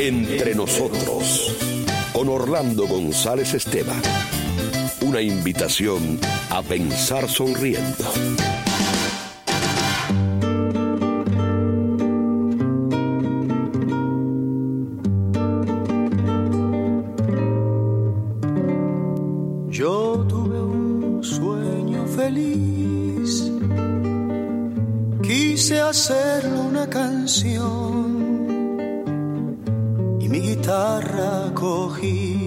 Entre nosotros, con Orlando González Esteban. Una invitación a pensar sonriendo. Yo tuve un sueño feliz, quise hacerle una canción y mi guitarra cogí.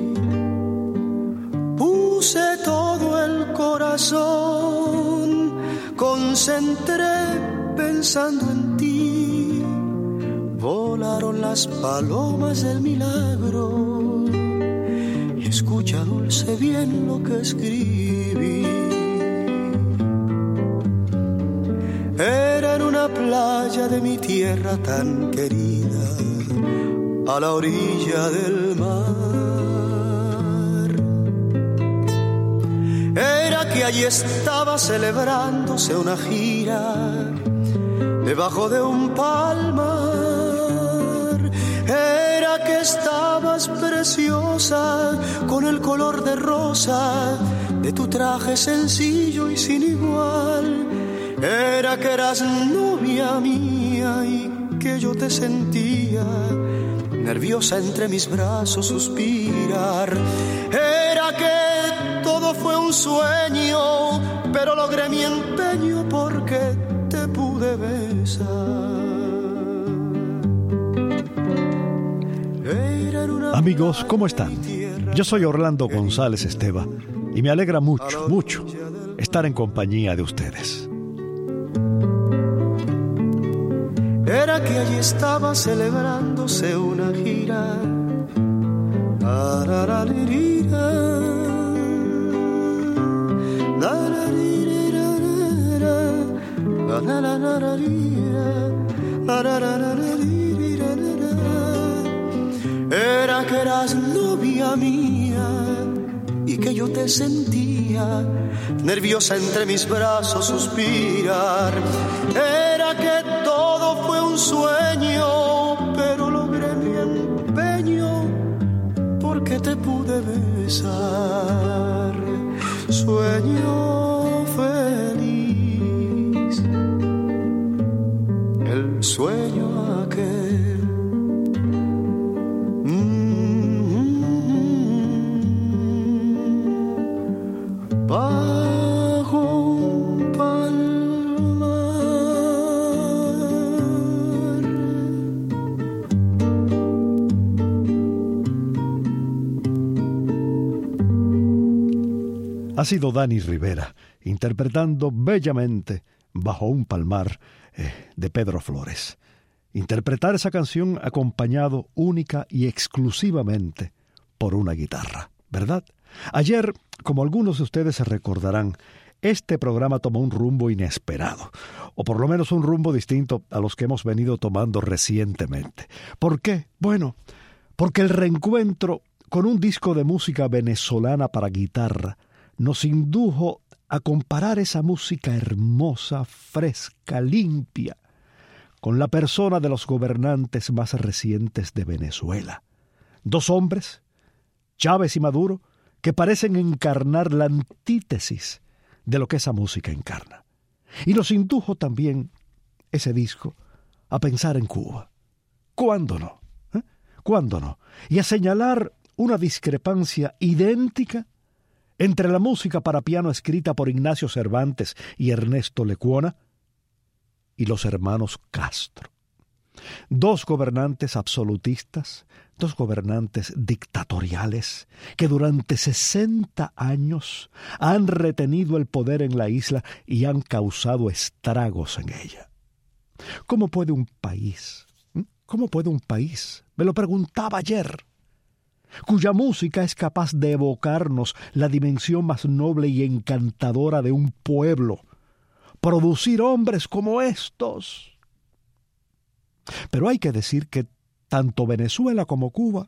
Puse todo el corazón, concentré pensando en ti. Volaron las palomas del milagro y escucha dulce bien lo que escribí. Era en una playa de mi tierra tan querida, a la orilla del mar. Era que allí estaba celebrándose una gira debajo de un palmar. Era que estabas preciosa con el color de rosa de tu traje sencillo y sin igual. Era que eras novia mía y que yo te sentía nerviosa entre mis brazos suspirar. Era que todo fue un sueño, pero logré mi empeño porque te pude besar. Amigos, ¿cómo están? Yo soy Orlando González Esteban y me alegra mucho, mucho estar en compañía de ustedes. Era que allí estaba celebrándose una gira. Era que eras novia mía y que yo te sentía nerviosa entre mis brazos suspirar. Era que todo fue un sueño, pero logré mi empeño porque te pude besar. Sueño feliz, el sueño aquel. Ha sido Dani Rivera, interpretando bellamente Bajo un palmar de Pedro Flores. Interpretar esa canción acompañado única y exclusivamente por una guitarra, ¿verdad? Ayer, como algunos de ustedes se recordarán, este programa tomó un rumbo inesperado, o por lo menos un rumbo distinto a los que hemos venido tomando recientemente. ¿Por qué? Bueno, porque el reencuentro con un disco de música venezolana para guitarra nos indujo a comparar esa música hermosa, fresca, limpia, con la persona de los gobernantes más recientes de Venezuela. Dos hombres, Chávez y Maduro, que parecen encarnar la antítesis de lo que esa música encarna. Y nos indujo también ese disco a pensar en Cuba. ¿Cuándo no? ¿Cuándo no? Y a señalar una discrepancia idéntica entre la música para piano escrita por Ignacio Cervantes y Ernesto Lecuona y los hermanos Castro. Dos gobernantes absolutistas, dos gobernantes dictatoriales que durante 60 años han retenido el poder en la isla y han causado estragos en ella. ¿Cómo puede un país? Me lo preguntaba ayer, cuya música es capaz de evocarnos la dimensión más noble y encantadora de un pueblo, producir hombres como estos. Pero hay que decir que tanto Venezuela como Cuba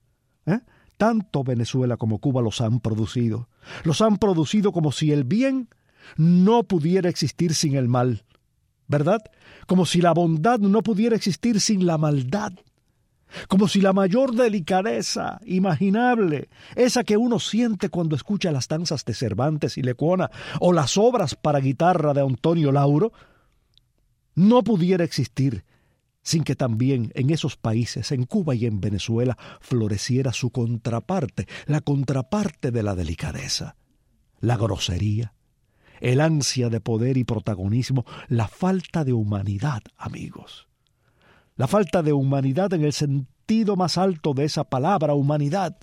los han producido. Los han producido como si el bien no pudiera existir sin el mal, ¿verdad? Como si la bondad no pudiera existir sin la maldad. como si la mayor delicadeza imaginable, esa que uno siente cuando escucha las danzas de Cervantes y Lecuona o las obras para guitarra de Antonio Lauro, no pudiera existir sin que también en esos países, en Cuba y en Venezuela, floreciera su contraparte, la contraparte de la delicadeza, la grosería, el ansia de poder y protagonismo, la falta de humanidad, amigos. La falta de humanidad en el sentido más alto de esa palabra, humanidad.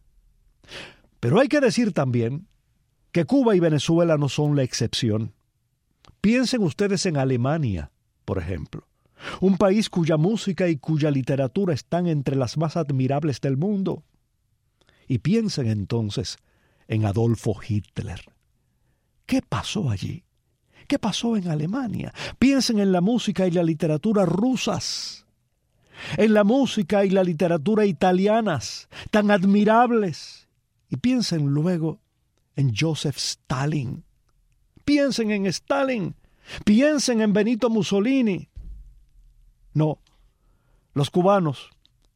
Pero hay que decir también que Cuba y Venezuela no son la excepción. Piensen ustedes en Alemania, por ejemplo, un país cuya música y cuya literatura están entre las más admirables del mundo. Y piensen entonces en Adolfo Hitler. ¿Qué pasó allí? ¿Qué pasó en Alemania? Piensen en la música y la literatura rusas, en la música y la literatura italianas, tan admirables. Y piensen luego en Joseph Stalin. Piensen en Stalin. Piensen en Benito Mussolini. No, los cubanos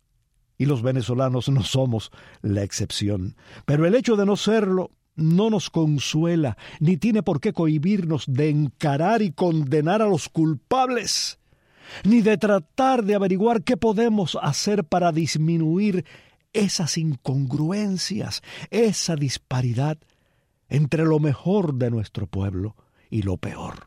y los venezolanos no somos la excepción. Pero el hecho de no serlo no nos consuela, ni tiene por qué cohibirnos de encarar y condenar a los culpables, ni de tratar de averiguar qué podemos hacer para disminuir esas incongruencias, esa disparidad entre lo mejor de nuestro pueblo y lo peor.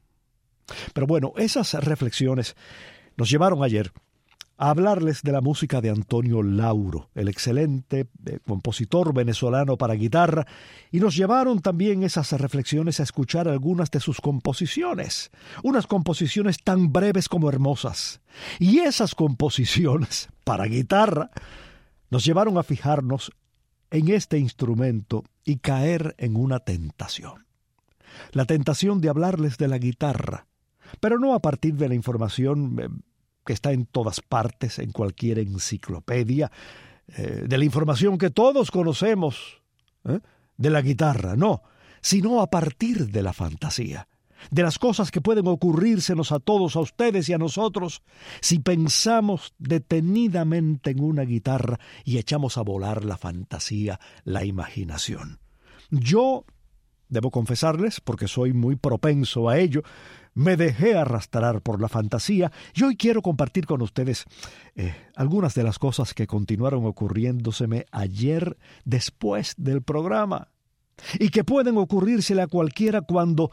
Pero bueno, esas reflexiones nos llevaron ayer a hablarles de la música de Antonio Lauro, el excelente compositor venezolano para guitarra, y nos llevaron también esas reflexiones a escuchar algunas de sus composiciones, unas composiciones tan breves como hermosas. Y esas composiciones para guitarra nos llevaron a fijarnos en este instrumento y caer en una tentación. La tentación de hablarles de la guitarra, pero no a partir de la información que está en todas partes, en cualquier enciclopedia, de la información que todos conocemos, de la guitarra, no, sino a partir de la fantasía, de las cosas que pueden ocurrírsenos a todos, a ustedes y a nosotros, si pensamos detenidamente en una guitarra y echamos a volar la fantasía, la imaginación. Yo, debo confesarles, porque soy muy propenso a ello, me dejé arrastrar por la fantasía y hoy quiero compartir con ustedes algunas de las cosas que continuaron ocurriéndoseme ayer después del programa y que pueden ocurrírsele a cualquiera cuando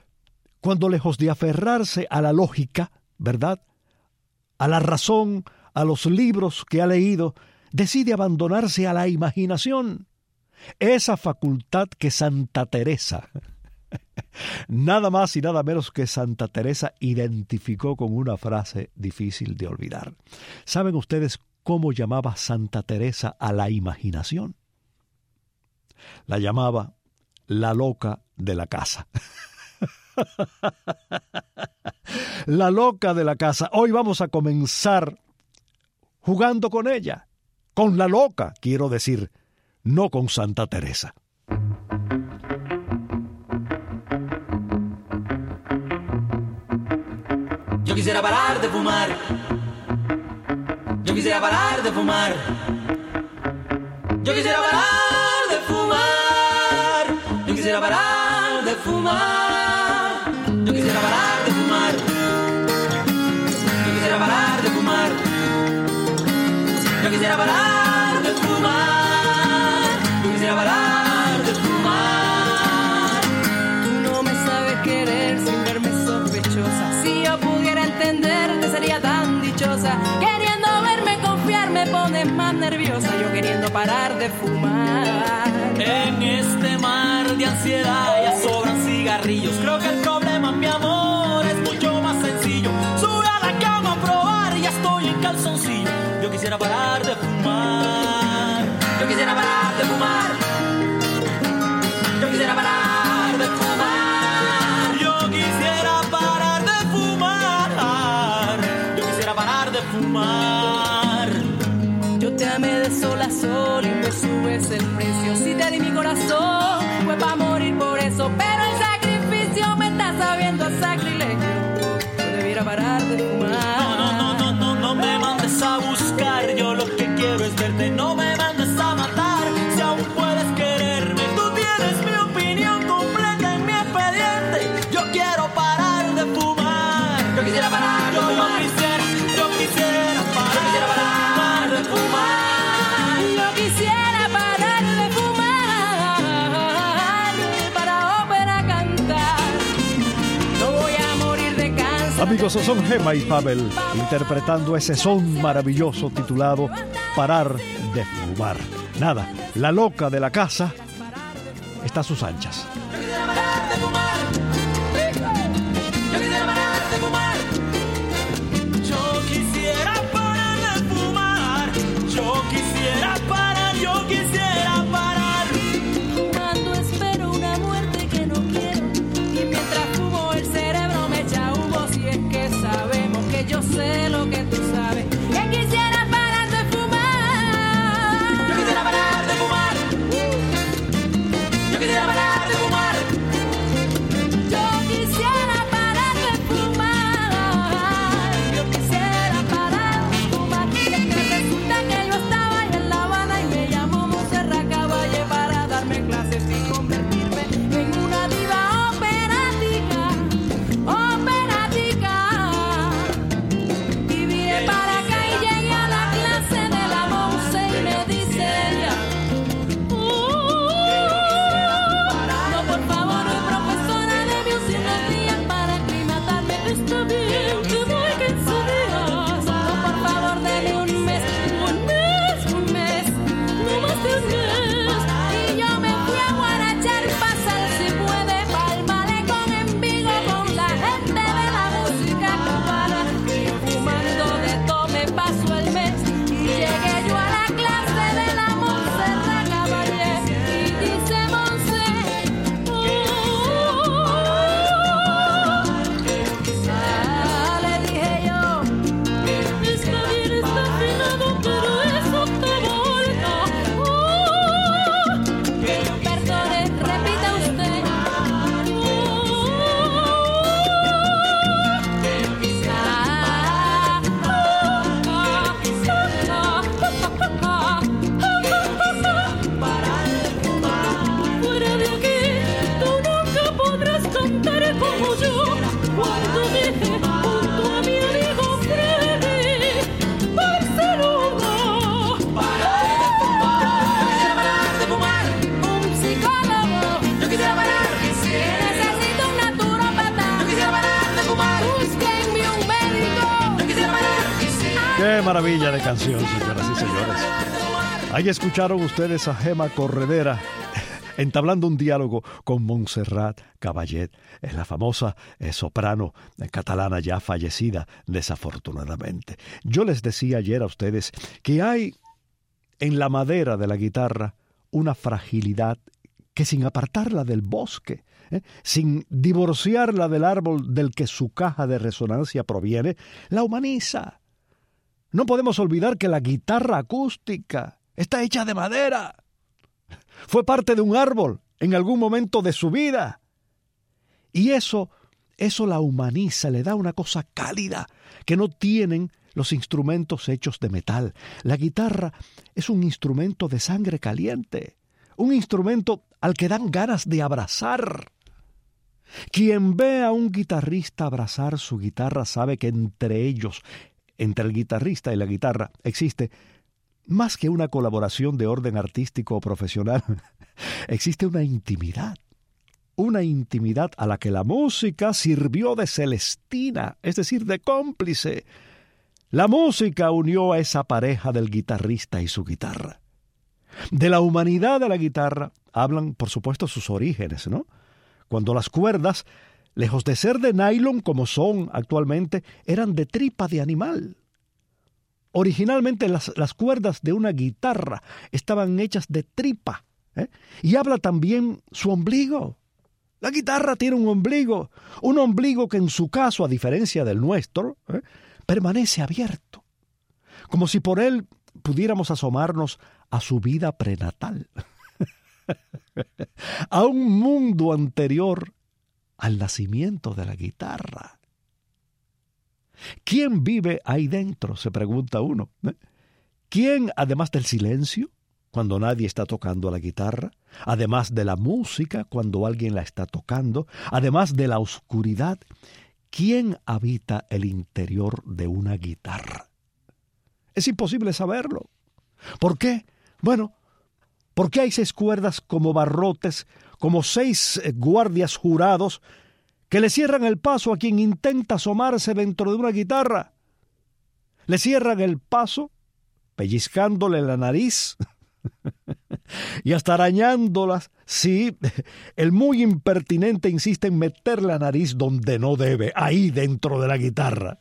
lejos de aferrarse a la lógica, ¿verdad?, a la razón, a los libros que ha leído, decide abandonarse a la imaginación, esa facultad que Santa Teresa, nada más y nada menos que Santa Teresa, identificó con una frase difícil de olvidar. ¿Saben ustedes cómo llamaba Santa Teresa a la imaginación? La llamaba la loca de la casa. La loca de la casa. Hoy vamos a comenzar jugando con ella, con la loca, quiero decir, no con Santa Teresa. Yo quisiera parar de fumar. Yo quisiera parar de fumar. Yo quisiera parar de fumar. Yo quisiera parar de fumar. Yo quisiera parar de fumar. Yo quisiera parar de fumar. Yo quisiera parar de fumar. Yo quisiera parar de fumar. Tú no me sabes querer sin verme sospechosa. Si yo pudiera entenderte sería tan dichosa. Queriendo verme confiar me pones más nerviosa. Yo queriendo parar de fumar. En este mar de ansiedad ya sobran cigarrillos. Creo que el problema, mi amor, es mucho más sencillo. Sube a la cama a probar, ya estoy en calzoncillo. Yo quisiera parar de fumar. Yo quisiera parar de fumar. Yo quisiera parar de fumar. Yo quisiera parar de fumar. Yo quisiera parar de fumar. Yo te amé de sol a sol y me subes el precio. Si te di mi corazón fue para morir por eso. Pero el sacrificio me está sabiendo a sacrilegio. Yo debiera parar de fumar. No me mandes a buscar, yo Amigos, son Gema y Pavel interpretando ese son maravilloso titulado Parar de Fumar. Nada, la loca de la casa está a sus anchas. Yo quisiera parar de fumar. Yo quisiera parar de fumar. Yo quisiera parar de fumar. Yo quisiera parar, yo quisiera parar. Fumando espero una muerte que no quiero. Y mientras fumo el cerebro me echa humo. Si es que sabemos que yo sé lo que tú sabes. Que quisiera parar de fumar. Yo quisiera parar de fumar. Yo quisiera parar de fumar. Yo quisiera parar de fumar. Yo quisiera parar de fumar. Y es que resulta que yo estaba ahí en La Habana y me llamó Montserrat Caballé para darme clases y convertirme en una diva operática. Y vine para acá y llegué a la clase de la Monse y me dice ella: no, por favor, profesora, deme un 100 días para aclimatarme. Está bien, te doy 15 días. No, por favor, deme un mes, no más de un mes. Y yo me fui a guarachar, pasar si puede, pa'l malecón en Vigo con la gente de la música cubana. Y fumando de todo me pasó el mes y llegué yo a la clase de la Montserrat Caballé. Y dice Monse: le dije yo, está bien, está afinado, pero eso te volta. Perdone, repita usted. Fuera de aquí, tú nunca podrás cantar como yo. Cuando dije junto a mi amigo Freddy, Barcelona. Parar de fumar. Un psicólogo. Yo quisiera parar. Necesito un naturópata. Yo quisiera parar de fumar. Búsquenme un médico. Yo quisiera parar. Qué maravilla de canción, señoras y señores. Ahí escucharon ustedes a Gema Corredera entablando un diálogo con Montserrat Caballé, la famosa soprano catalana ya fallecida, desafortunadamente. Yo les decía ayer a ustedes que hay en la madera de la guitarra una fragilidad que, sin apartarla del bosque, sin divorciarla del árbol del que su caja de resonancia proviene, la humaniza. No podemos olvidar que la guitarra acústica está hecha de madera. Fue parte de un árbol en algún momento de su vida. Y eso la humaniza, le da una cosa cálida que no tienen los instrumentos hechos de metal. La guitarra es un instrumento de sangre caliente, un instrumento al que dan ganas de abrazar. Quien ve a un guitarrista abrazar su guitarra sabe que entre ellos, entre el guitarrista y la guitarra, existe más que una colaboración de orden artístico o profesional. Existe una intimidad a la que la música sirvió de celestina, es decir, de cómplice. La música unió a esa pareja del guitarrista y su guitarra. De la humanidad de la guitarra hablan, por supuesto, sus orígenes, ¿no? Cuando las cuerdas, lejos de ser de nylon como son actualmente, eran de tripa de animal. Originalmente las cuerdas de una guitarra estaban hechas de tripa, y habla también su ombligo. La guitarra tiene un ombligo que en su caso, a diferencia del nuestro, permanece abierto, como si por él pudiéramos asomarnos a su vida prenatal, a un mundo anterior al nacimiento de la guitarra. ¿Quién vive ahí dentro?, se pregunta uno. ¿Quién, además del silencio, cuando nadie está tocando la guitarra, además de la música, cuando alguien la está tocando, además de la oscuridad, quién habita el interior de una guitarra? Es imposible saberlo. ¿Por qué? Bueno, porque hay 6 cuerdas como barrotes, como 6 guardias jurados que le cierran el paso a quien intenta asomarse dentro de una guitarra. Le cierran el paso, pellizcándole la nariz y hasta arañándolas. Sí, el muy impertinente insiste en meter la nariz donde no debe, ahí dentro de la guitarra.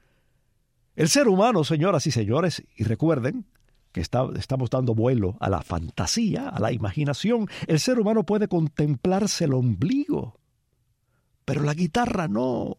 El ser humano, señoras y señores, y recuerden que estamos dando vuelo a la fantasía, a la imaginación, el ser humano puede contemplarse el ombligo, pero la guitarra no.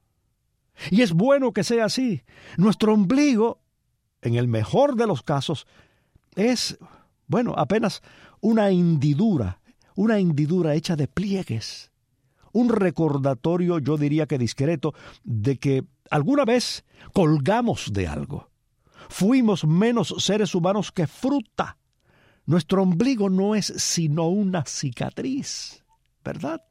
Y es bueno que sea así. Nuestro ombligo, en el mejor de los casos, es, apenas una hendidura hecha de pliegues. Un recordatorio, yo diría que discreto, de que alguna vez colgamos de algo. Fuimos menos seres humanos que fruta. Nuestro ombligo no es sino una cicatriz, ¿verdad?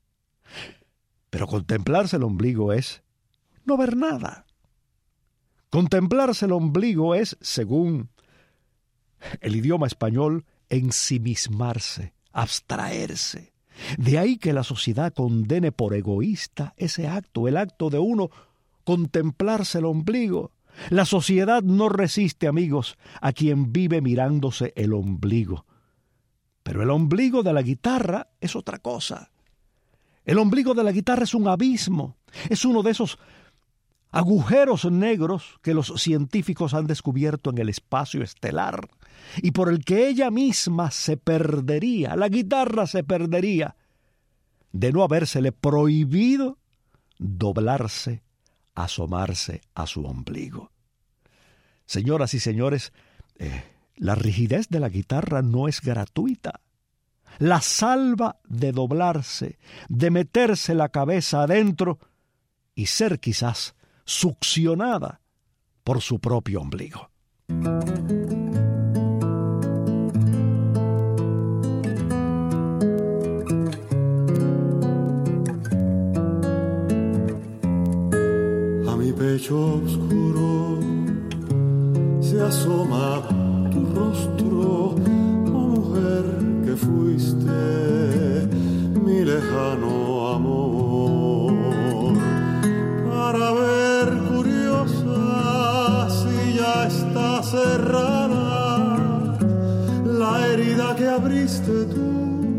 Pero contemplarse el ombligo es no ver nada. Contemplarse el ombligo es, según el idioma español, ensimismarse, abstraerse. De ahí que la sociedad condene por egoísta ese acto, el acto de uno contemplarse el ombligo. La sociedad no resiste, amigos, a quien vive mirándose el ombligo. Pero el ombligo de la guitarra es otra cosa. El ombligo de la guitarra es un abismo, es uno de esos agujeros negros que los científicos han descubierto en el espacio estelar y por el que ella misma se perdería, la guitarra se perdería, de no habérsele prohibido doblarse, asomarse a su ombligo. Señoras y señores, la rigidez de la guitarra no es gratuita. La salva de doblarse, de meterse la cabeza adentro y ser quizás succionada por su propio ombligo. A mi pecho oscuro se asoma tu rostro, oh mujer que fuiste mi lejano amor, para ver curiosa si ya está cerrada la herida que abriste tú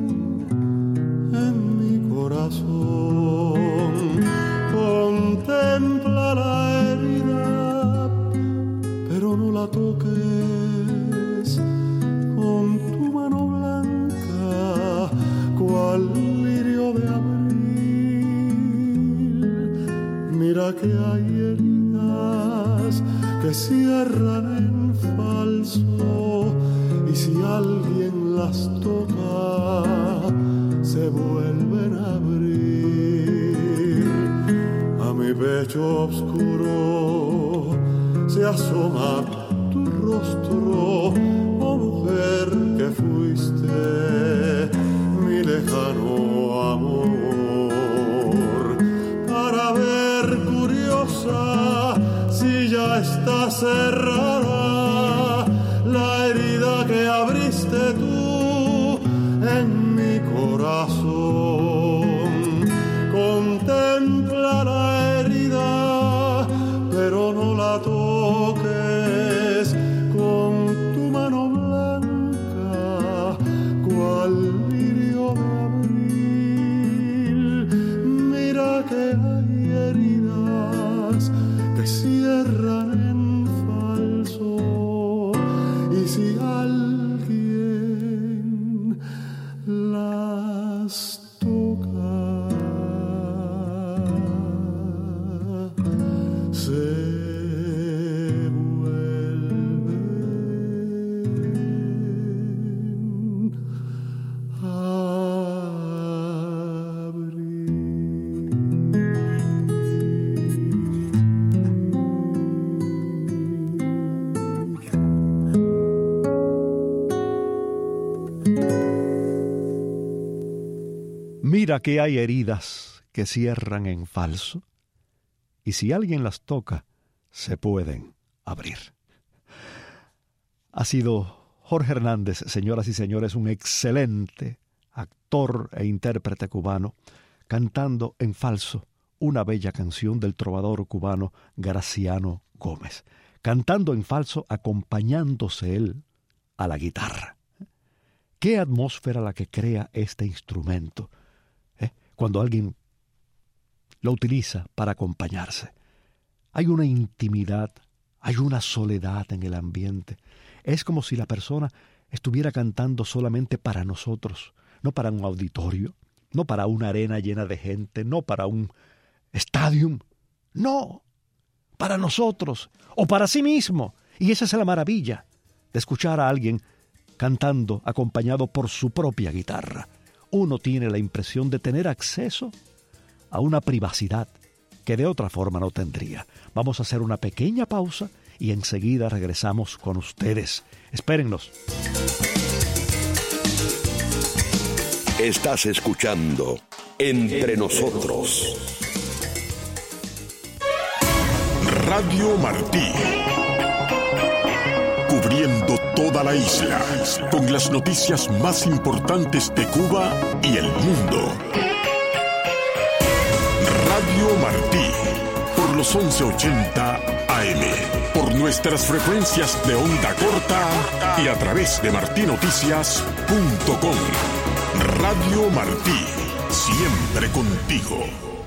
en mi corazón. Contempla la herida, pero no la toques con tu mano blanca, cual lirio de abril. Mira que hay heridas que cierran en falso, y si alguien las toca, se vuelven a abrir. A mi pecho oscuro se asoma tu rostro, oh mujer que fuiste mi lejano amor, para ver curiosa si ya está cerrada la herida que abriste tú en mi corazón. Contempla la herida, pero no la toques con tu mano blanca, cual lirio de abril. Mira que hay heridas que cierran en falso, y si alguien las toca, se vuelven a abrir. Mira que hay heridas que cierran en falso, y si alguien las toca, se pueden abrir. Ha sido Jorge Hernández, señoras y señores, un excelente actor e intérprete cubano, cantando en falso una bella canción del trovador cubano Graciano Gómez, cantando en falso acompañándose él a la guitarra. ¿Qué atmósfera la que crea este instrumento cuando alguien lo utiliza para acompañarse? Hay una intimidad, hay una soledad en el ambiente. Es como si la persona estuviera cantando solamente para nosotros, no para un auditorio, no para una arena llena de gente, no para un stadium, no, para nosotros o para sí mismo. Y esa es la maravilla de escuchar a alguien cantando acompañado por su propia guitarra. Uno tiene la impresión de tener acceso a una privacidad que de otra forma no tendría. Vamos a hacer una pequeña pausa y enseguida regresamos con ustedes. Espérennos. Estás escuchando Entre Nosotros. Radio Martí. Cubriendo toda la isla con las noticias más importantes de Cuba y el mundo. Radio Martí, por los 1180 AM, por nuestras frecuencias de onda corta y a través de martinoticias.com. Radio Martí, siempre contigo.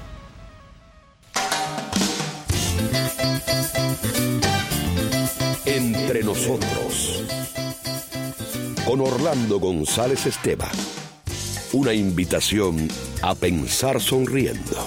Entre Nosotros, con Orlando González Esteban. Una invitación a pensar sonriendo.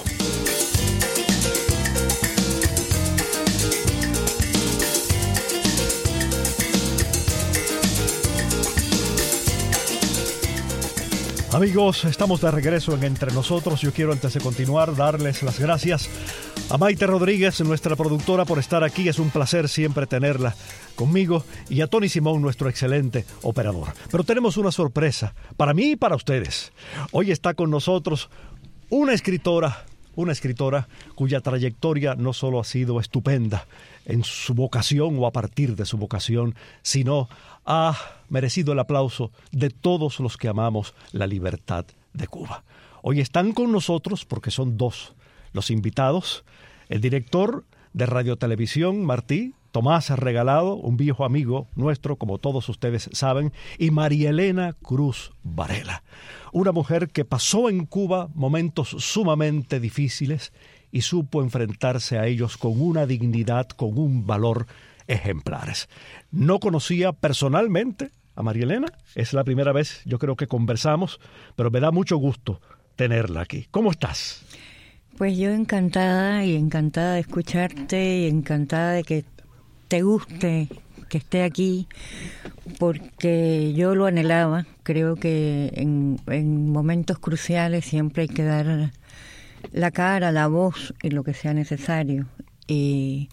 Amigos, estamos de regreso en Entre Nosotros. Yo quiero, antes de continuar, darles las gracias a Maite Rodríguez, nuestra productora, por estar aquí. Es un placer siempre tenerla conmigo. Y a Tony Simón, nuestro excelente operador. Pero tenemos una sorpresa para mí y para ustedes. Hoy está con nosotros una escritora cuya trayectoria no solo ha sido estupenda en su vocación o a partir de su vocación, sino ha merecido el aplauso de todos los que amamos la libertad de Cuba. Hoy están con nosotros, porque son dos los invitados, el director de Radio-Televisión Martí, Tomás Regalado, un viejo amigo nuestro, como todos ustedes saben, y María Elena Cruz Varela, una mujer que pasó en Cuba momentos sumamente difíciles y supo enfrentarse a ellos con una dignidad, con un valor ejemplares. No conocía personalmente a María Elena, es la primera vez yo creo que conversamos, pero me da mucho gusto tenerla aquí. ¿Cómo estás? Pues yo encantada de escucharte y encantada de que te guste que esté aquí, porque yo lo anhelaba. Creo que en momentos cruciales siempre hay que dar la cara, la voz en lo que sea necesario. Y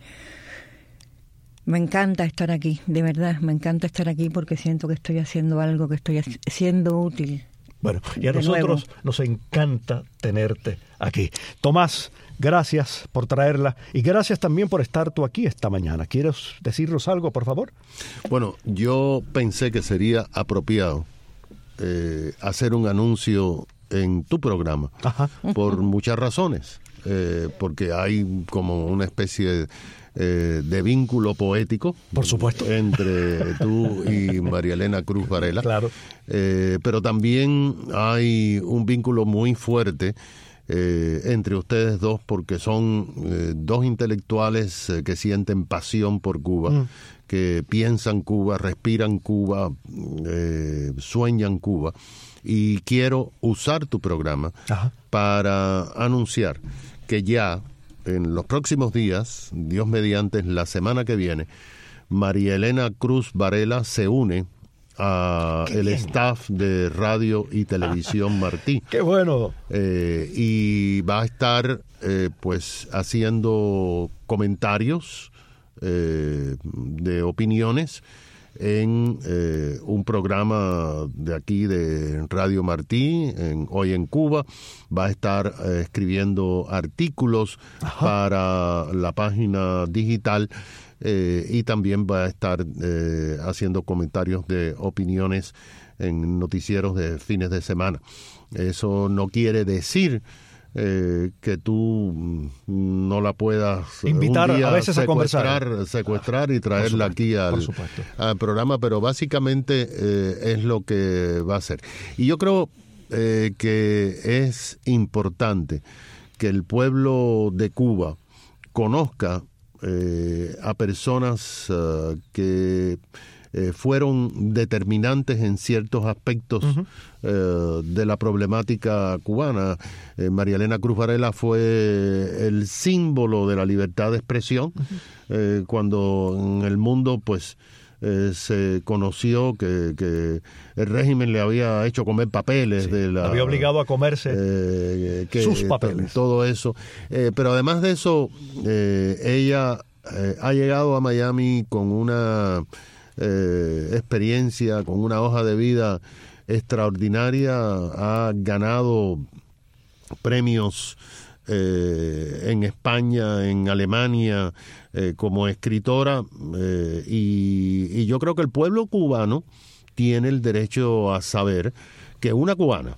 me encanta estar aquí, de verdad, me encanta estar aquí porque siento que estoy haciendo algo, que estoy siendo útil. Bueno, y a nosotros nos encanta tenerte aquí. Tomás, gracias por traerla y gracias también por estar tú aquí esta mañana. ¿Quieres decirnos algo, por favor? Bueno, yo pensé que sería apropiado hacer un anuncio en tu programa. Ajá. Por muchas razones. Porque hay como una especie de vínculo poético, por supuesto, entre tú y María Elena Cruz Varela. Claro. Pero también hay un vínculo muy fuerte entre ustedes dos, porque son dos intelectuales que sienten pasión por Cuba, que piensan Cuba, respiran Cuba, sueñan Cuba. Y quiero usar tu programa para anunciar que ya en los próximos días, Dios mediante, la semana que viene, María Elena Cruz Varela se une a el staff de Radio y Televisión Martí. ¡Qué bueno! Y va a estar pues haciendo comentarios de opiniones en un programa de aquí de Radio Martí, Hoy en Cuba. Va a estar escribiendo artículos para la página digital y también va a estar haciendo comentarios de opiniones en noticieros de fines de semana. Eso no quiere decir que tú no la puedas invitar un día a veces a conversar, secuestrar y traerla aquí al programa, pero básicamente es lo que va a hacer. Y yo creo que es importante que el pueblo de Cuba conozca a personas que fueron determinantes en ciertos aspectos de la problemática cubana. María Elena Cruz Varela fue el símbolo de la libertad de expresión cuando en el mundo pues se conoció que el régimen le había hecho comer papeles, había obligado a comerse sus papeles, todo eso, pero además de eso ella ha llegado a Miami con una experiencia, con una hoja de vida extraordinaria, ha ganado premios en España, en Alemania, como escritora, y yo creo que el pueblo cubano tiene el derecho a saber que una cubana,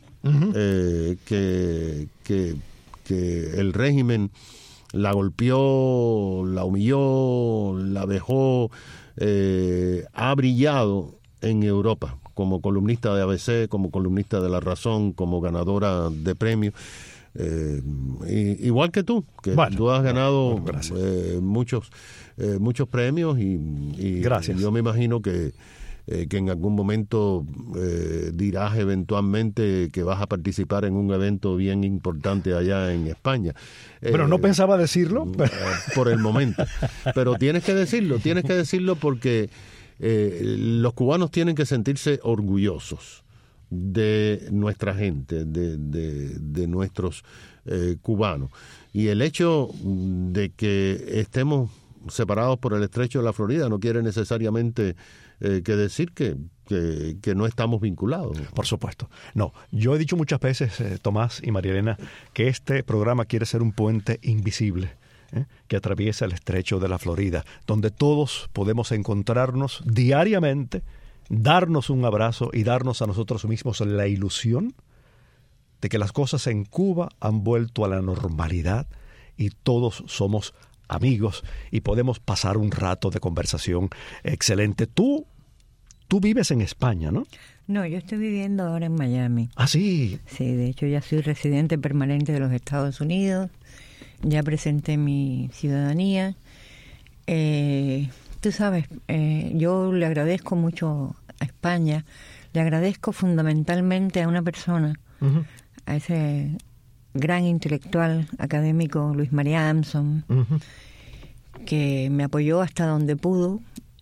que el régimen la golpeó, la humilló, la dejó, ha brillado en Europa como columnista de ABC, como columnista de La Razón, como ganadora de premios. Igual que tú, tú has ganado muchos premios y gracias. Yo me imagino que en algún momento dirás eventualmente que vas a participar en un evento bien importante allá en España. Pero no pensaba decirlo. Por el momento. Pero tienes que decirlo porque los cubanos tienen que sentirse orgullosos de nuestra gente, de nuestros cubanos. Y el hecho de que estemos separados por el estrecho de la Florida no quiere necesariamente que decir que no estamos vinculados. Por supuesto. No, yo he dicho muchas veces, Tomás y María Elena, que este programa quiere ser un puente invisible que atraviesa el estrecho de la Florida, donde todos podemos encontrarnos diariamente, darnos un abrazo y darnos a nosotros mismos la ilusión de que las cosas en Cuba han vuelto a la normalidad y todos somos amigos y podemos pasar un rato de conversación excelente. Tú vives en España, ¿no? No, yo estoy viviendo ahora en Miami. ¿Ah, sí? Sí, de hecho ya soy residente permanente de los Estados Unidos. Ya presenté mi ciudadanía. Tú sabes, yo le agradezco mucho a España. Le agradezco fundamentalmente a una persona, a ese gran intelectual académico Luis María Amson, que me apoyó hasta donde pudo.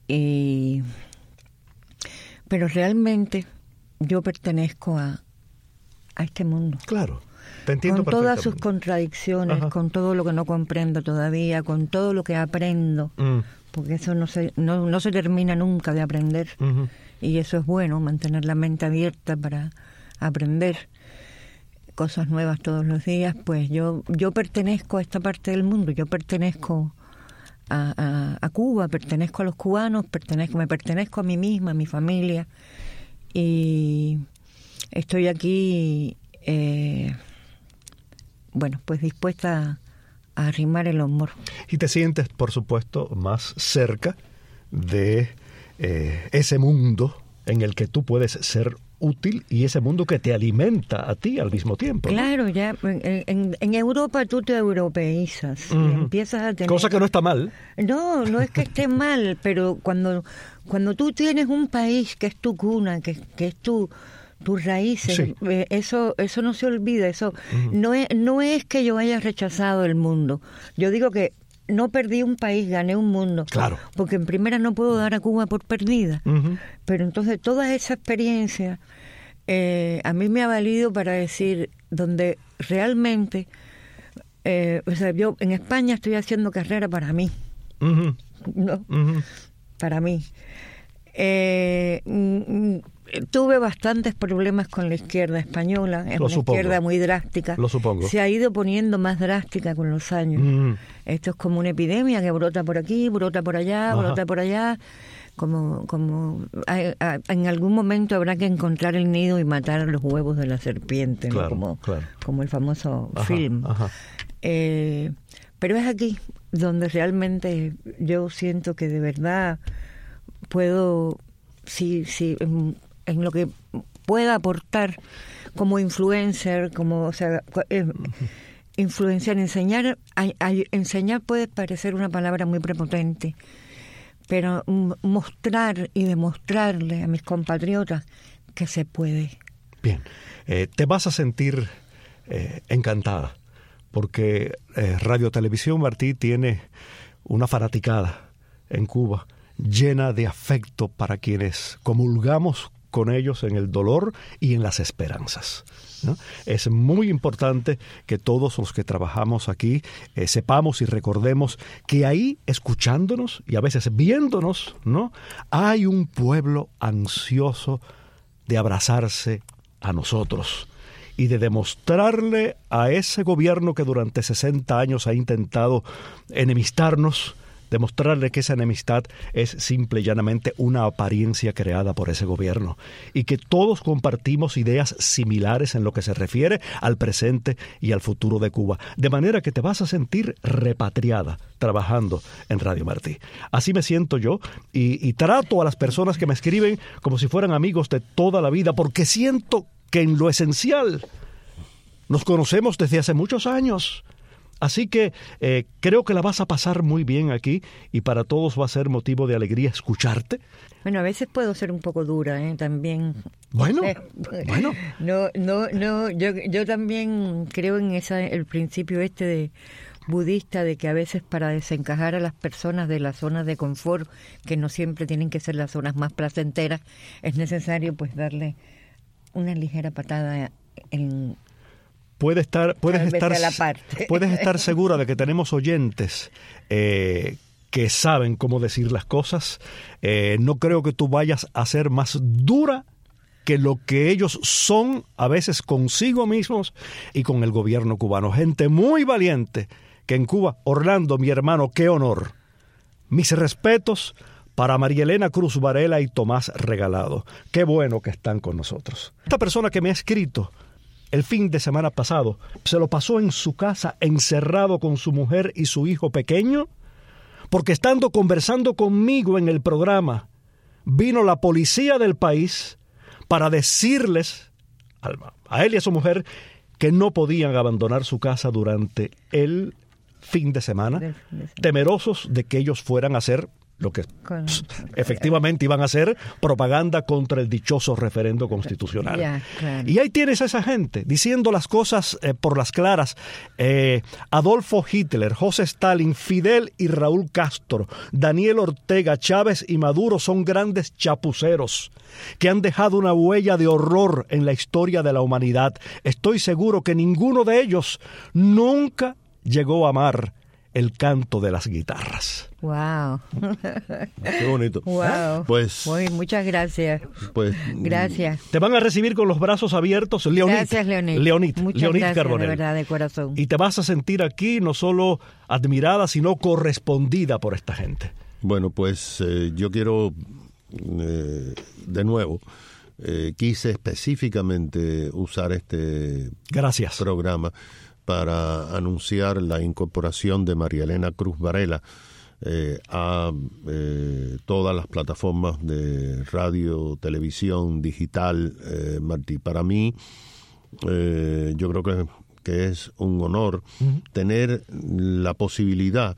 Pero realmente yo pertenezco a este mundo. Claro, te entiendo con todas sus contradicciones, con todo lo que no comprendo todavía, con todo lo que aprendo, porque eso no se termina nunca de aprender, y eso es bueno, mantener la mente abierta para aprender cosas nuevas todos los días. Pues yo pertenezco a esta parte del mundo, yo pertenezco a Cuba, pertenezco a los cubanos, me pertenezco a mí misma, a mi familia, y estoy aquí pues dispuesta a arrimar el hombro. Y te sientes, por supuesto, más cerca de ese mundo en el que tú puedes ser útil y ese mundo que te alimenta a ti al mismo tiempo, ¿no? Claro, ya en Europa tú te europeizas y empiezas a tener... Cosa que no está mal. No es que esté mal, pero cuando tú tienes un país que es tu cuna, que es tus raíces, sí. Eso no se olvida, eso no es que yo haya rechazado el mundo. Yo digo que no perdí un país, gané un mundo. Claro. Porque en primera no puedo dar a Cuba por perdida. Pero entonces toda esa experiencia a mí me ha valido para decir donde realmente, yo en España estoy haciendo carrera para mí. ¿No? Para mí. Tuve bastantes problemas con la izquierda española, es una izquierda muy drástica. Lo supongo. Se ha ido poniendo más drástica con los años. Esto es como una epidemia que brota por aquí, brota por allá, brota por allá, en algún momento habrá que encontrar el nido y matar los huevos de la serpiente, claro, ¿no? claro. Como el famoso Ajá, film. ajá. Pero es aquí donde realmente yo siento que de verdad puedo, en lo que pueda aportar como influencer, influenciar, enseñar. Enseñar puede parecer una palabra muy prepotente, pero mostrar y demostrarle a mis compatriotas que se puede. Bien, te vas a sentir encantada, porque Radio Televisión Martí tiene una fanaticada en Cuba llena de afecto para quienes comulgamos con ellos en el dolor y en las esperanzas, ¿no? Es muy importante que todos los que trabajamos aquí sepamos y recordemos que ahí, escuchándonos y a veces viéndonos, ¿no?, hay un pueblo ansioso de abrazarse a nosotros y de demostrarle a ese gobierno que durante 60 años ha intentado enemistarnos, demostrarle que esa enemistad es simple y llanamente una apariencia creada por ese gobierno y que todos compartimos ideas similares en lo que se refiere al presente y al futuro de Cuba. De manera que te vas a sentir repatriada trabajando en Radio Martí. Así me siento yo y trato a las personas que me escriben como si fueran amigos de toda la vida, porque siento que en lo esencial nos conocemos desde hace muchos años. Así que creo que la vas a pasar muy bien aquí y para todos va a ser motivo de alegría escucharte. Bueno, a veces puedo ser un poco dura, también. Bueno. No, yo también creo en el principio de budista de que a veces para desencajar a las personas de las zonas de confort, que no siempre tienen que ser las zonas más placenteras, es necesario pues darle una ligera patada en... Puedes estar segura de que tenemos oyentes que saben cómo decir las cosas. No creo que tú vayas a ser más dura que lo que ellos son a veces consigo mismos y con el gobierno cubano. Gente muy valiente que en Cuba, Orlando, mi hermano, qué honor. Mis respetos para María Elena Cruz Varela y Tomás Regalado. Qué bueno que están con nosotros. Esta persona que me ha escrito el fin de semana pasado se lo pasó en su casa encerrado con su mujer y su hijo pequeño, porque estando conversando conmigo en el programa, vino la policía del país para decirles a él y a su mujer que no podían abandonar su casa durante el fin de semana, temerosos de que ellos fueran a hacer lo que efectivamente iban a hacer, propaganda contra el dichoso referendo constitucional. Claro. Y ahí tienes a esa gente diciendo las cosas por las claras. Adolfo Hitler, José Stalin, Fidel y Raúl Castro, Daniel Ortega, Chávez y Maduro son grandes chapuceros que han dejado una huella de horror en la historia de la humanidad. Estoy seguro que ninguno de ellos nunca llegó a amar el canto de las guitarras. Wow. Qué bonito. Wow. Pues muchas gracias. Pues gracias. Te van a recibir con los brazos abiertos, Leonid. Gracias, Leonid. Muchas gracias, Carbonell. De verdad, de corazón. Y te vas a sentir aquí no solo admirada, sino correspondida por esta gente. Bueno, pues yo quiero de nuevo quise específicamente usar este programa para anunciar la incorporación de María Elena Cruz Varela a todas las plataformas de radio, televisión, digital, Martí. Para mí, yo creo que es un honor tener la posibilidad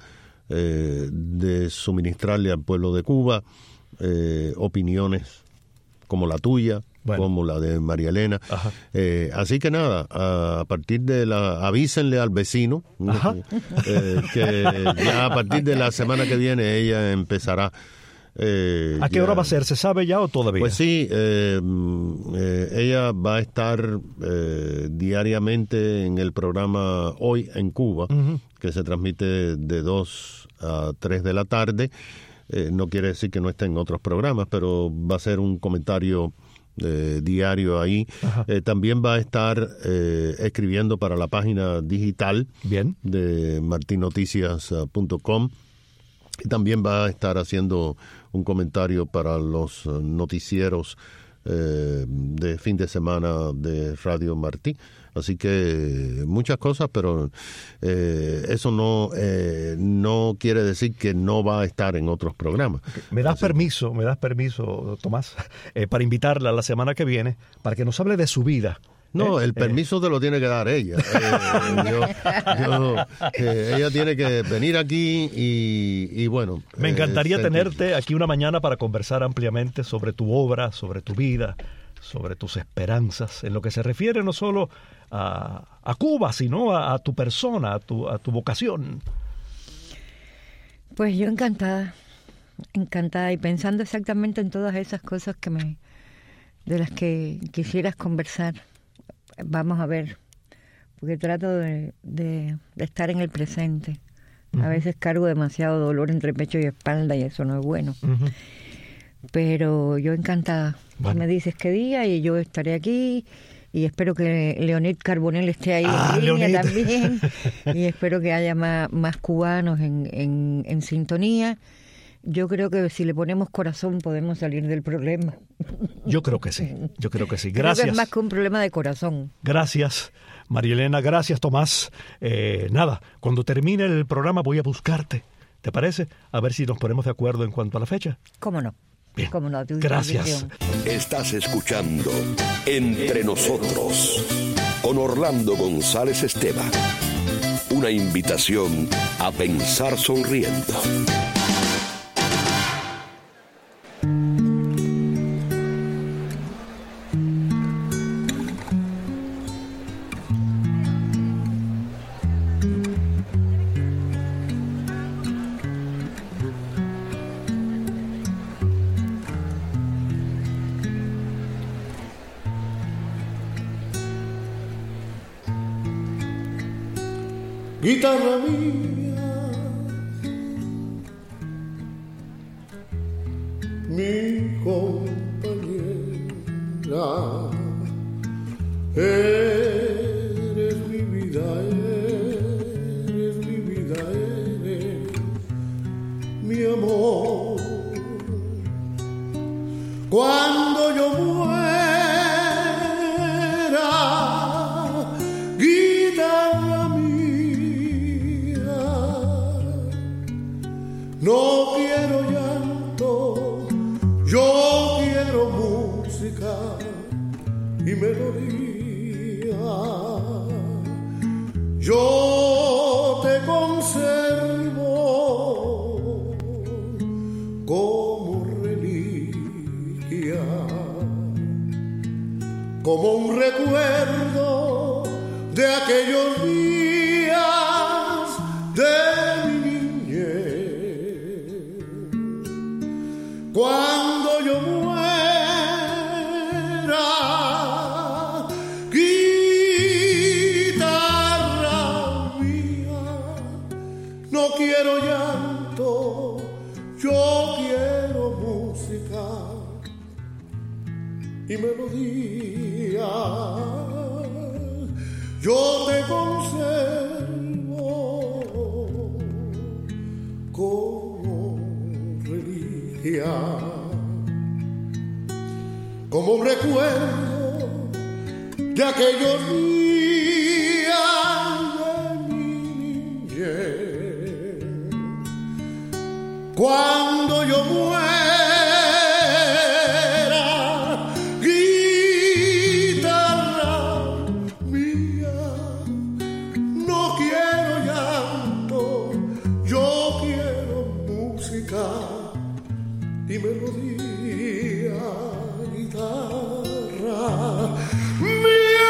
de suministrarle al pueblo de Cuba opiniones como la tuya, como la de María Elena. Así que nada, a partir de avísenle al vecino que ya a partir de la semana que viene ella empezará. ¿A qué hora va a ser? ¿Se sabe ya o todavía? Pues sí, ella va a estar diariamente en el programa Hoy en Cuba, que se transmite de 2 a 3 de la tarde. No quiere decir que no esté en otros programas, pero va a ser un comentario diario ahí. También va a estar escribiendo para la página digital de martinoticias.com. Y también va a estar haciendo un comentario para los noticieros de fin de semana de Radio Martí. Así que muchas cosas, pero eso no quiere decir que no va a estar en otros programas. Me das permiso, Tomás, para invitarla la semana que viene para que nos hable de su vida. No, el permiso te lo tiene que dar ella. Ella tiene que venir aquí y bueno. Me encantaría tenerte aquí una mañana para conversar ampliamente sobre tu obra, sobre tu vida, sobre tus esperanzas, en lo que se refiere no solo a Cuba, sino a tu persona, a tu vocación. Pues yo encantada y pensando exactamente en todas esas cosas de las que quisieras conversar. Vamos a ver, porque trato de estar en el presente. A veces cargo demasiado dolor entre pecho y espalda y eso no es bueno. Pero yo encantada. Bueno. Me dices qué día y yo estaré aquí y espero que Leonid Carbonell esté ahí en línea también y espero que haya más cubanos en sintonía. Yo creo que si le ponemos corazón podemos salir del problema. Yo creo que sí. Gracias. Creo que es más que un problema de corazón. Gracias, María Elena. Gracias, Tomás. Nada, cuando termine el programa voy a buscarte. ¿Te parece? A ver si nos ponemos de acuerdo en cuanto a la fecha. ¿Cómo no? Bien. ¿Cómo no? Gracias. Estás escuchando Entre Nosotros con Orlando González Esteban. Una invitación a pensar sonriendo. Guitarra mía, mi compañera, eres mi vida, eres mi vida, eres mi amor. Cuando yo muera, guitarra mía, no quiero llanto, yo quiero música y melodía. Yo te conservo como reliquia, como un recuerdo de aquellos días de mi niñez. Cuando yo muera, guitarra mía, no quiero llanto, yo quiero música y melodía. Yo te conservo como reliquia, como un recuerdo de aquellos días de mi niñez. Cuando yo muera, y melodía, guitarra mía.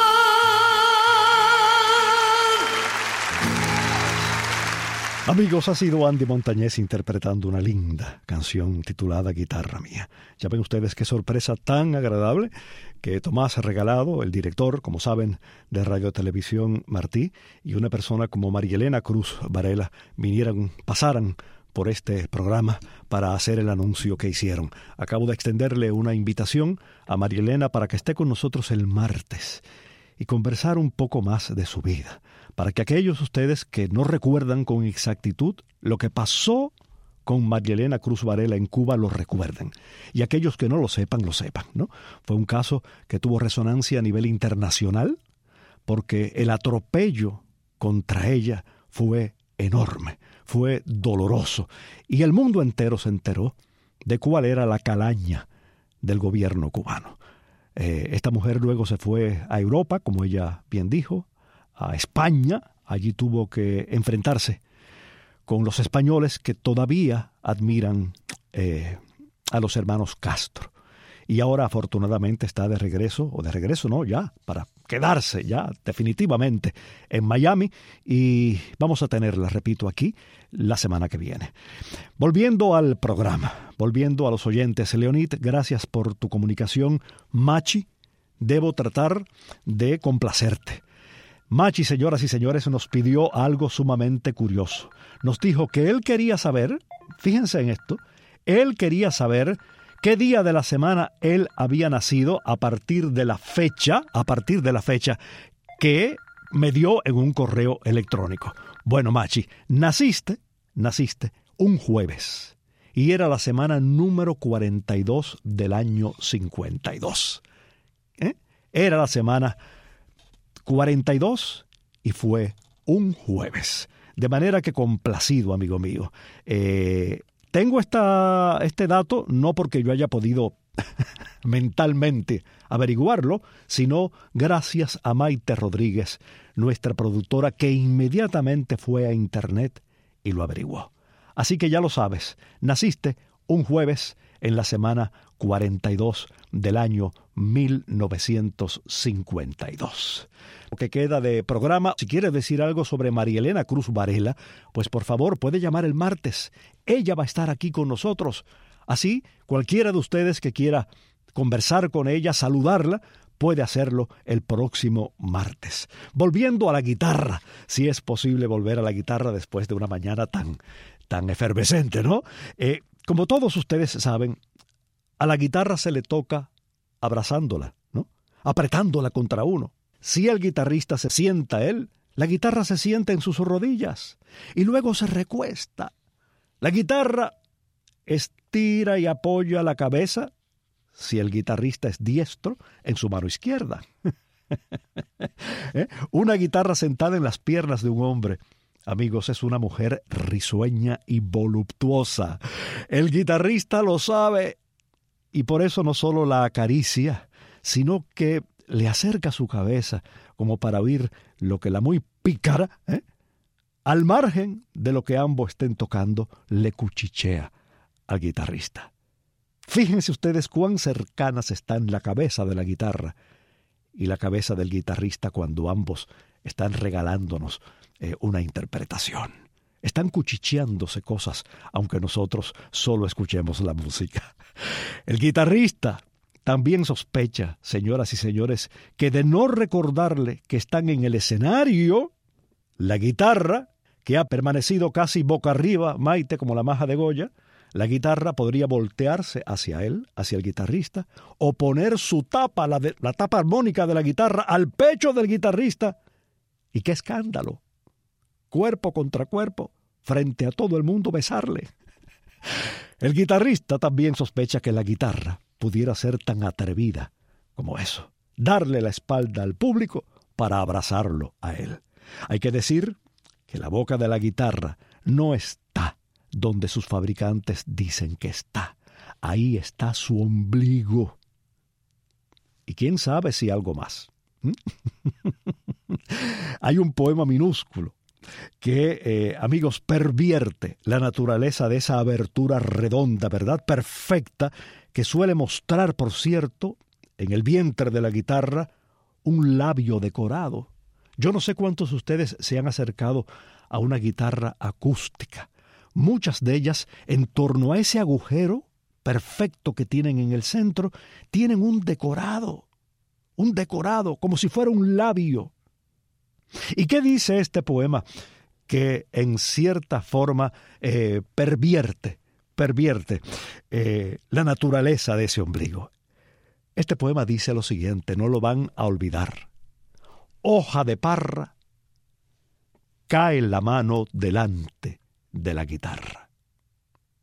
Amigos, ha sido Andy Montañez interpretando una linda canción titulada Guitarra Mía. Ya ven ustedes qué sorpresa tan agradable que Tomás ha regalado, el director, como saben, de Radio Televisión Martí, y una persona como María Elena Cruz Varela pasaran por este programa para hacer el anuncio que hicieron. Acabo de extenderle una invitación a María Elena para que esté con nosotros el martes y conversar un poco más de su vida, para que aquellos ustedes que no recuerdan con exactitud lo que pasó con María Elena Cruz Varela en Cuba lo recuerden. Y aquellos que no lo sepan, ¿no? Fue un caso que tuvo resonancia a nivel internacional porque el atropello contra ella fue enorme, fue doloroso. Y el mundo entero se enteró de cuál era la calaña del gobierno cubano. Esta mujer luego se fue a Europa, como ella bien dijo, a España. Allí tuvo que enfrentarse con los españoles que todavía admiran a los hermanos Castro. Y ahora afortunadamente está de regreso ya, para quedarse ya definitivamente en Miami, y vamos a tenerla, repito, aquí la semana que viene. Volviendo al programa, volviendo a los oyentes, Leonid, gracias por tu comunicación. Machi, debo tratar de complacerte. Machi, señoras y señores, nos pidió algo sumamente curioso. Nos dijo que él quería saber, fíjense en esto, él quería saber qué día de la semana él había nacido a partir de la fecha que me dio en un correo electrónico. Bueno, Machi, naciste un jueves y era la semana número 42 del año 52. Era la semana 42 y fue un jueves. De manera que complacido, amigo mío. Tengo este dato no porque yo haya podido mentalmente averiguarlo, sino gracias a Maite Rodríguez, nuestra productora, que inmediatamente fue a internet y lo averiguó. Así que ya lo sabes, naciste un jueves en la semana 42 del año 1952. Lo que queda de programa, si quieres decir algo sobre María Elena Cruz Varela, pues por favor puede llamar el martes. Ella va a estar aquí con nosotros. Así, cualquiera de ustedes que quiera conversar con ella, saludarla, puede hacerlo el próximo martes. Volviendo a la guitarra, si es posible volver a la guitarra después de una mañana tan efervescente, ¿no? Como todos ustedes saben, a la guitarra se le toca abrazándola, ¿no? Apretándola contra uno. Si el guitarrista se sienta la guitarra se sienta en sus rodillas y luego se recuesta. La guitarra estira y apoya la cabeza, si el guitarrista es diestro, en su mano izquierda. Una guitarra sentada en las piernas de un hombre, amigos, es una mujer risueña y voluptuosa. El guitarrista lo sabe y por eso no solo la acaricia, sino que le acerca su cabeza como para oír lo que la muy pícara, al margen de lo que ambos estén tocando, le cuchichea al guitarrista. Fíjense ustedes cuán cercanas están la cabeza de la guitarra y la cabeza del guitarrista cuando ambos están regalándonos una interpretación. Están cuchicheándose cosas, aunque nosotros solo escuchemos la música. El guitarrista también sospecha, señoras y señores, que de no recordarle que están en el escenario, la guitarra, que ha permanecido casi boca arriba, Maite, como la maja de Goya, la guitarra podría voltearse hacia él, hacia el guitarrista, o poner su tapa, la tapa armónica de la guitarra, al pecho del guitarrista. ¡Y qué escándalo! Cuerpo contra cuerpo, frente a todo el mundo besarle. El guitarrista también sospecha que la guitarra pudiera ser tan atrevida como eso, darle la espalda al público para abrazarlo a él. Hay que decir que la boca de la guitarra no está donde sus fabricantes dicen que está. Ahí está su ombligo. Y quién sabe si algo más. Hay un poema minúsculo que, amigos, pervierte la naturaleza de esa abertura redonda, ¿verdad? Perfecta, que suele mostrar, por cierto, en el vientre de la guitarra, un labio decorado. Yo no sé cuántos de ustedes se han acercado a una guitarra acústica. Muchas de ellas, en torno a ese agujero perfecto que tienen en el centro, tienen un decorado, como si fuera un labio. ¿Y qué dice este poema? Que en cierta forma pervierte la naturaleza de ese ombligo. Este poema dice lo siguiente, no lo van a olvidar. Hoja de parra, cae la mano delante de la guitarra.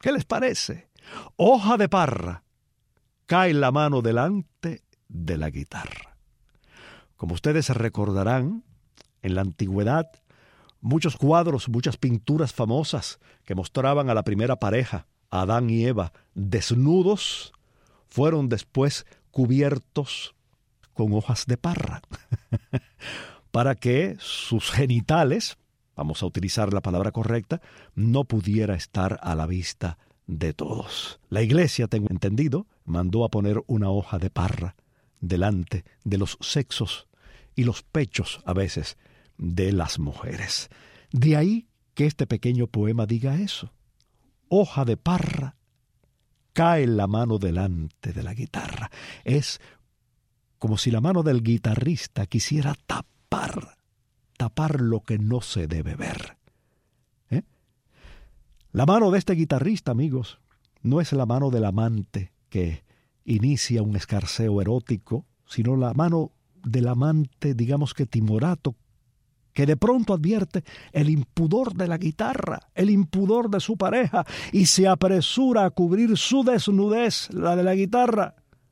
¿Qué les parece? Hoja de parra, cae la mano delante de la guitarra. Como ustedes recordarán, en la antigüedad, muchos cuadros, muchas pinturas famosas que mostraban a la primera pareja, Adán y Eva, desnudos, fueron después cubiertos con hojas de parra, para que sus genitales, vamos a utilizar la palabra correcta, no pudiera estar a la vista de todos. La iglesia, tengo entendido, mandó a poner una hoja de parra delante de los sexos y los pechos, a veces, de las mujeres. De ahí que este pequeño poema diga eso. Hoja de parra, cae la mano delante de la guitarra. Es como si la mano del guitarrista quisiera tapar lo que no se debe ver. La mano de este guitarrista, amigos, no es la mano del amante que inicia un escarceo erótico, sino la mano del amante, digamos que timorato, que de pronto advierte el impudor de la guitarra, el impudor de su pareja, y se apresura a cubrir su desnudez, la de la guitarra,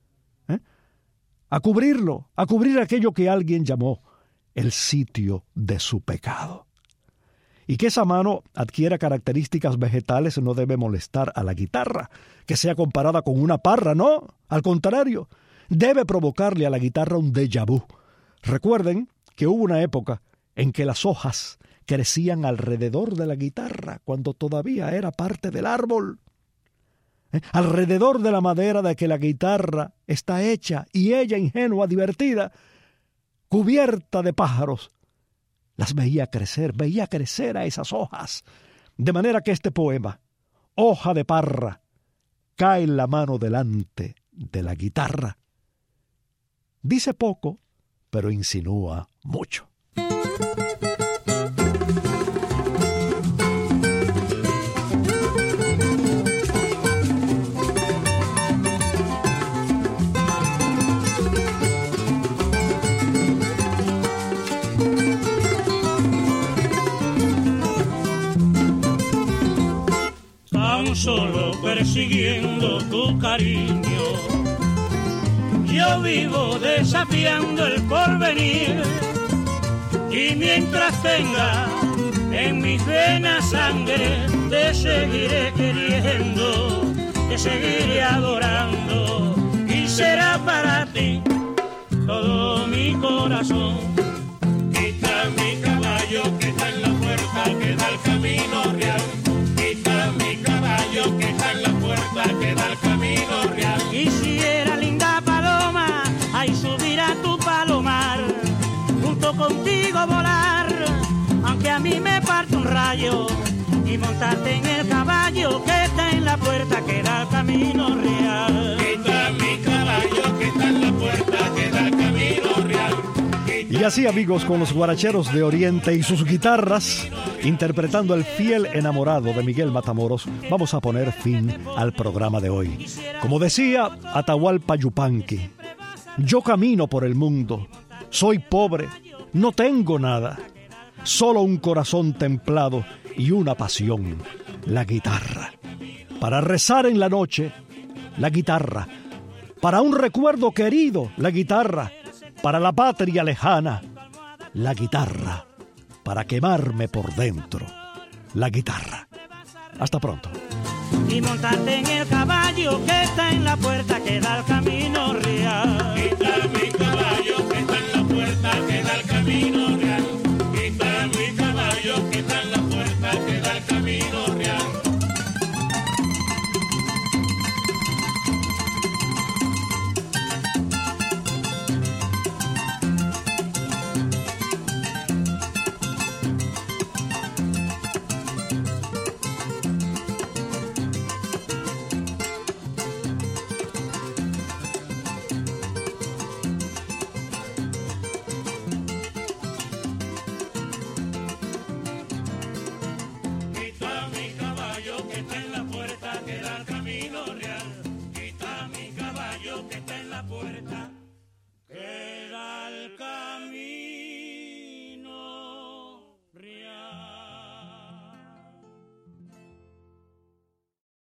a cubrirlo, a cubrir aquello que alguien llamó el sitio de su pecado. Y que esa mano adquiera características vegetales no debe molestar a la guitarra, que sea comparada con una parra, no, al contrario, debe provocarle a la guitarra un déjà vu. Recuerden que hubo una época en que las hojas crecían alrededor de la guitarra cuando todavía era parte del árbol, alrededor de la madera de que la guitarra está hecha, y ella, ingenua, divertida, cubierta de pájaros, las veía crecer a esas hojas, de manera que este poema, Hoja de parra, cae la mano delante de la guitarra, dice poco, pero insinúa mucho. Solo persiguiendo tu cariño, yo vivo desafiando el porvenir, y mientras tenga en mis venas sangre, te seguiré queriendo, te seguiré adorando, y será para ti todo mi corazón. Quita mi caballo que está en la puerta que da al camino real. Que está en la puerta que da al camino real. Quisiera, linda paloma, ay, subir a tu palomar, junto contigo volar, aunque a mí me parte un rayo, y montarte en el caballo que está en la puerta que da al camino real. Quita mi caballo que está en la puerta que da al camino real. Y así, amigos, con los guaracheros de Oriente y sus guitarras, interpretando El fiel enamorado de Miguel Matamoros, vamos a poner fin al programa de hoy. Como decía Atahualpa Yupanqui, yo camino por el mundo, soy pobre, no tengo nada, solo un corazón templado y una pasión, la guitarra. Para rezar en la noche, la guitarra. Para un recuerdo querido, la guitarra. Para la patria lejana, la guitarra. Para quemarme por dentro, la guitarra. Hasta pronto. Y montarte en el caballo que está en la puerta que da al camino.